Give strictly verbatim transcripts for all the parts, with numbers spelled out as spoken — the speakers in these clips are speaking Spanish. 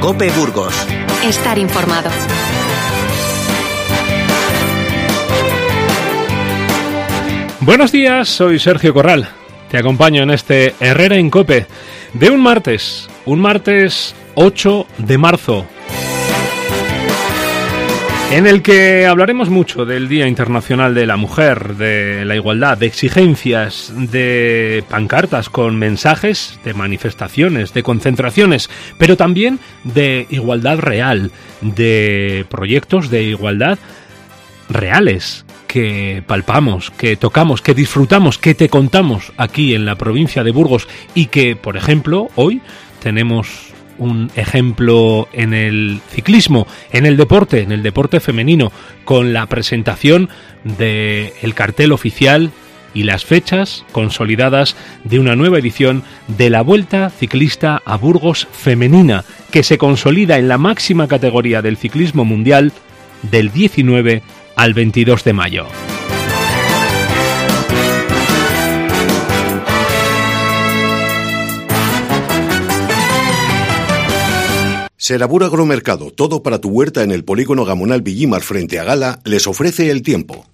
COPE Burgos. Estar informado. Buenos días, soy Sergio Corral. Te acompaño en este Herrera en COPE de un martes, un martes ocho de marzo, en el que hablaremos mucho del Día Internacional de la Mujer, de la igualdad, de exigencias, de pancartas con mensajes, de manifestaciones, de concentraciones, pero también de igualdad real, de proyectos de igualdad reales que palpamos, que tocamos, que disfrutamos, que te contamos aquí en la provincia de Burgos y que, por ejemplo, hoy tenemos un ejemplo en el ciclismo, en el deporte, en el deporte femenino, con la presentación del cartel oficial y las fechas consolidadas de una nueva edición de la Vuelta Ciclista a Burgos Femenina, que se consolida en la máxima categoría del ciclismo mundial del diecinueve al veintidós de mayo. Serabur Agromercado, todo para tu huerta en el polígono Gamonal Villimar frente a Gala, les ofrece el tiempo.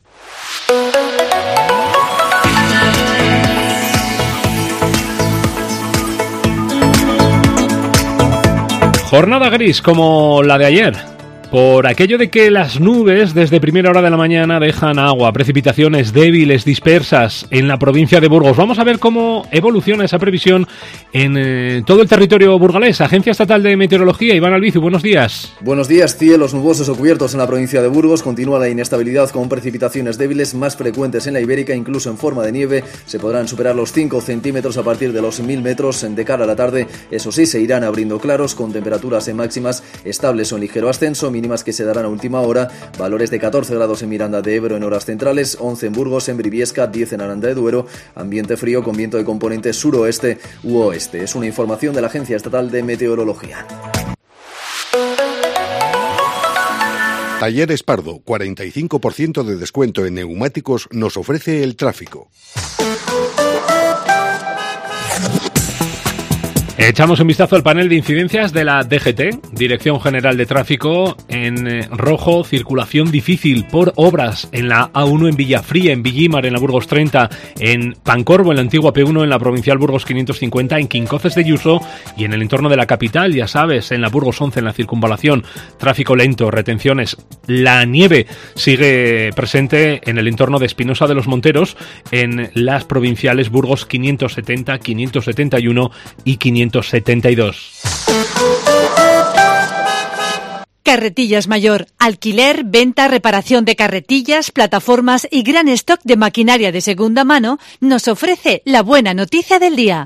Jornada gris como la de ayer, por aquello de que las nubes desde primera hora de la mañana dejan agua, precipitaciones débiles, dispersas en la provincia de Burgos. Vamos a ver cómo evoluciona esa previsión en eh, todo el territorio burgalés. Agencia Estatal de Meteorología, Iván Albizu, buenos días. Buenos días. Cielos nubosos o cubiertos en la provincia de Burgos. Continúa la inestabilidad con precipitaciones débiles más frecuentes en la Ibérica, incluso en forma de nieve. Se podrán superar los cinco centímetros a partir de los mil metros de cara a la tarde. Eso sí, se irán abriendo claros con temperaturas en máximas estables o en ligero ascenso, mínimas que se darán a última hora, valores de catorce grados en Miranda de Ebro en horas centrales, once en Burgos, en Briviesca, diez en Aranda de Duero, ambiente frío con viento de componente suroeste u oeste. Es una información de la Agencia Estatal de Meteorología. Talleres Pardo, cuarenta y cinco por ciento de descuento en neumáticos nos ofrece el tráfico. Echamos un vistazo al panel de incidencias de la D G T, Dirección General de Tráfico. En eh, rojo, circulación difícil por obras en la A uno en Villafría, en Villimar, en la Burgos treinta, en Pancorbo, en la antigua P uno, en la Provincial Burgos quinientos cincuenta, en Quincoces de Yuso y en el entorno de la capital, ya sabes, en la Burgos once, en la Circunvalación. Tráfico lento, retenciones. La nieve sigue presente en el entorno de Espinosa de los Monteros, en las provinciales Burgos quinientos setenta, quinientos setenta y uno y quinientos setenta y dos. Carretillas Mayor. Alquiler, venta, reparación de carretillas, plataformas y gran stock de maquinaria de segunda mano nos ofrece la buena noticia del día.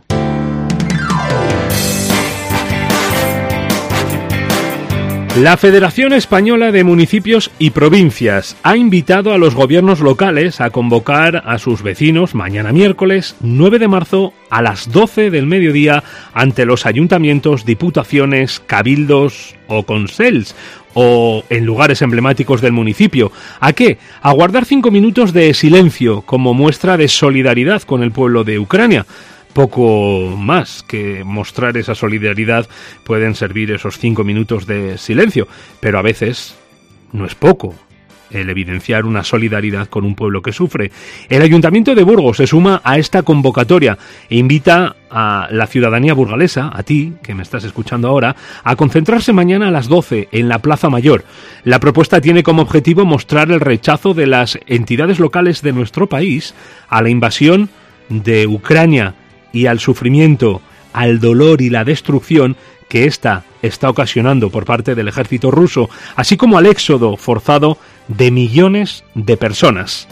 La Federación Española de Municipios y Provincias ha invitado a los gobiernos locales a convocar a sus vecinos mañana miércoles nueve de marzo a las doce del mediodía ante los ayuntamientos, diputaciones, cabildos o consels o en lugares emblemáticos del municipio. ¿A qué? A guardar cinco minutos de silencio como muestra de solidaridad con el pueblo de Ucrania. Poco más que mostrar esa solidaridad pueden servir esos cinco minutos de silencio, pero a veces no es poco el evidenciar una solidaridad con un pueblo que sufre. El Ayuntamiento de Burgos se suma a esta convocatoria e invita a la ciudadanía burgalesa, a ti, que me estás escuchando ahora, a concentrarse mañana a las doce en la Plaza Mayor. La propuesta tiene como objetivo mostrar el rechazo de las entidades locales de nuestro país a la invasión de Ucrania y al sufrimiento, al dolor y la destrucción que ésta está ocasionando por parte del ejército ruso, así como al éxodo forzado de millones de personas.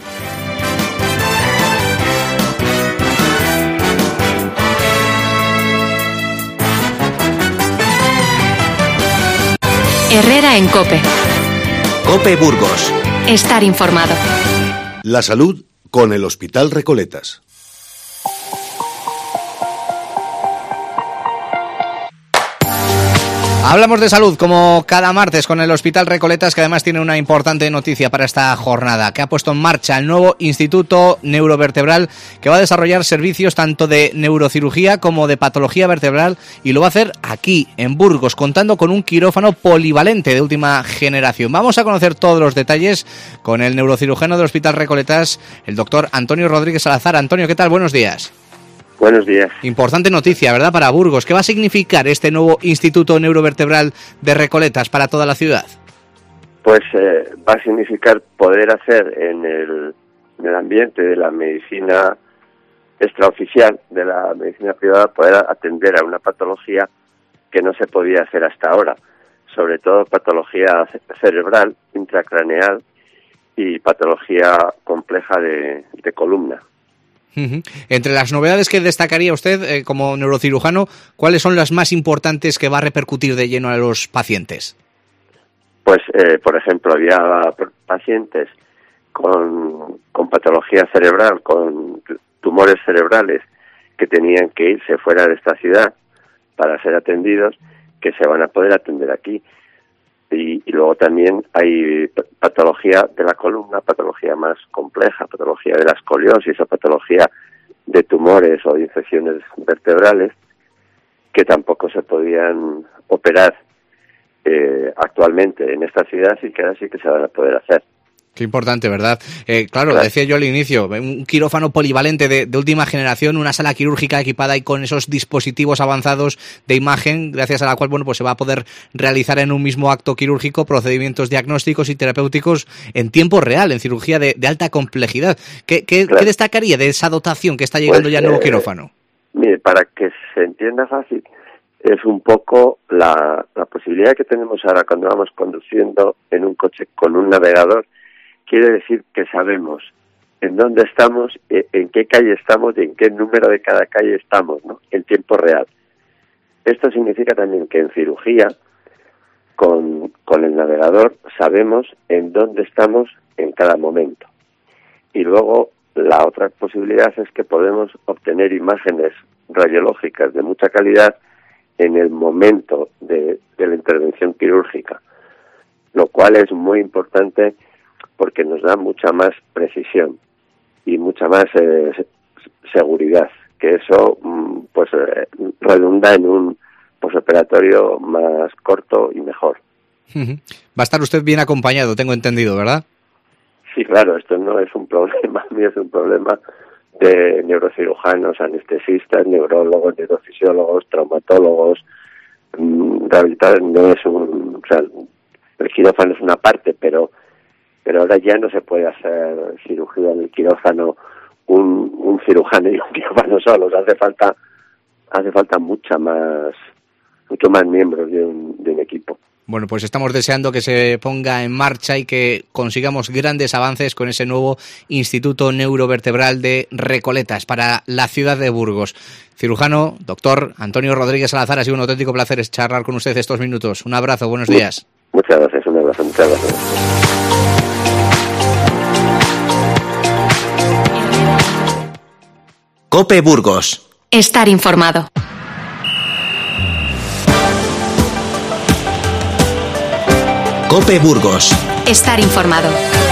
Herrera en COPE. COPE Burgos. Estar informado. La salud con el Hospital Recoletas. Hablamos de salud como cada martes con el Hospital Recoletas, que además tiene una importante noticia para esta jornada, que ha puesto en marcha el nuevo Instituto Neurovertebral, que va a desarrollar servicios tanto de neurocirugía como de patología vertebral, y lo va a hacer aquí, en Burgos, contando con un quirófano polivalente de última generación. Vamos a conocer todos los detalles con el neurocirujano del Hospital Recoletas, el doctor Antonio Rodríguez Salazar. Antonio, ¿qué tal? Buenos días. Buenos días. Importante noticia, ¿verdad?, para Burgos. ¿Qué va a significar este nuevo Instituto Neurovertebral de Recoletas para toda la ciudad? Pues eh, va a significar poder hacer en el, en el ambiente de la medicina extraoficial, de la medicina privada, poder atender a una patología que no se podía hacer hasta ahora, sobre todo patología cerebral, intracraneal y patología compleja de, de columna. Uh-huh. Entre las novedades que destacaría usted eh, como neurocirujano, ¿cuáles son las más importantes que va a repercutir de lleno a los pacientes? Pues, eh, por ejemplo, había pacientes con, con patología cerebral, con tumores cerebrales, que tenían que irse fuera de esta ciudad para ser atendidos, que se van a poder atender aquí. Y, y luego también hay patología de la columna, patología más compleja, patología de la escoliosis o patología de tumores o de infecciones vertebrales que tampoco se podían operar eh, actualmente en esta ciudad y que ahora sí que se van a poder hacer. Qué importante, ¿verdad? Eh, claro, claro, decía yo al inicio, un quirófano polivalente de, de última generación, una sala quirúrgica equipada y con esos dispositivos avanzados de imagen, gracias a la cual, bueno, pues se va a poder realizar en un mismo acto quirúrgico procedimientos diagnósticos y terapéuticos en tiempo real, en cirugía de, de alta complejidad. ¿Qué, qué, claro. ¿Qué destacaría de esa dotación que está llegando pues, ya el nuevo quirófano? Eh, mire, para que se entienda fácil, es un poco la, la posibilidad que tenemos ahora cuando vamos conduciendo en un coche con un navegador. Quiere decir que sabemos en dónde estamos, en qué calle estamos y en qué número de cada calle estamos, ¿no?, en tiempo real. Esto significa también que en cirugía, con, con el navegador, sabemos en dónde estamos en cada momento. Y luego, la otra posibilidad es que podemos obtener imágenes radiológicas de mucha calidad en el momento de, de la intervención quirúrgica, lo cual es muy importante porque nos da mucha más precisión y mucha más eh, seguridad, que eso pues eh, redunda en un posoperatorio más corto y mejor. Va a estar usted bien acompañado, tengo entendido, ¿verdad? Sí, claro, esto no es un problema mío, es un problema de neurocirujanos, anestesistas, neurólogos, neurofisiólogos, traumatólogos. Rehabilitar no es un... O sea, el quirófano es una parte, pero pero ahora ya no se puede hacer cirugía en el quirófano un, un cirujano y un quirófano solos. Hace falta hace falta mucha más mucho más miembros de un, de un equipo. Bueno, pues estamos deseando que se ponga en marcha y que consigamos grandes avances con ese nuevo Instituto Neurovertebral de Recoletas para la ciudad de Burgos. Cirujano, doctor Antonio Rodríguez Salazar, ha sido un auténtico placer charlar con usted estos minutos. Un abrazo, buenos días. Muchas gracias, un abrazo, muchas gracias. COPE Burgos. Estar informado. COPE Burgos. Estar informado.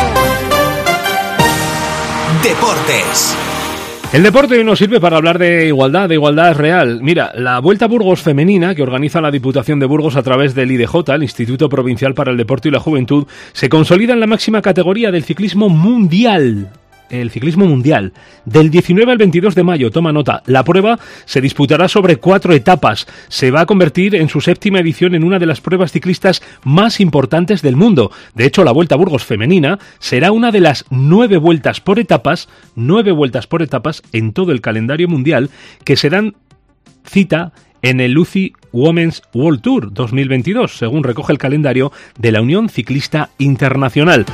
Deportes. El deporte hoy nos sirve para hablar de igualdad, de igualdad real. Mira, la Vuelta a Burgos femenina, que organiza la Diputación de Burgos a través del I D J, el Instituto Provincial para el Deporte y la Juventud, se consolida en la máxima categoría del ciclismo mundial. El ciclismo mundial. Del diecinueve al veintidós de mayo, toma nota, la prueba se disputará sobre cuatro etapas. Se va a convertir en su séptima edición en una de las pruebas ciclistas más importantes del mundo. De hecho, la Vuelta a Burgos femenina será una de las nueve vueltas por etapas, nueve vueltas por etapas en todo el calendario mundial que se dan cita en el U C I Women's World Tour dos mil veintidós, según recoge el calendario de la Unión Ciclista Internacional.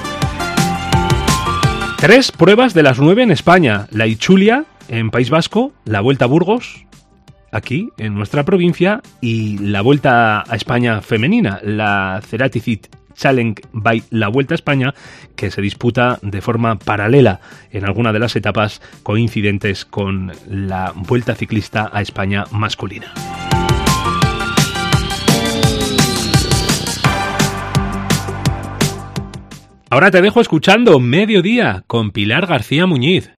Tres pruebas de las nueve en España. La Itzulia, en País Vasco, la Vuelta a Burgos, aquí, en nuestra provincia, y la Vuelta a España femenina, la Ceratizid Challenge by la Vuelta a España, que se disputa de forma paralela en alguna de las etapas coincidentes con la Vuelta Ciclista a España masculina. Ahora te dejo escuchando Mediodía con Pilar García Muñiz.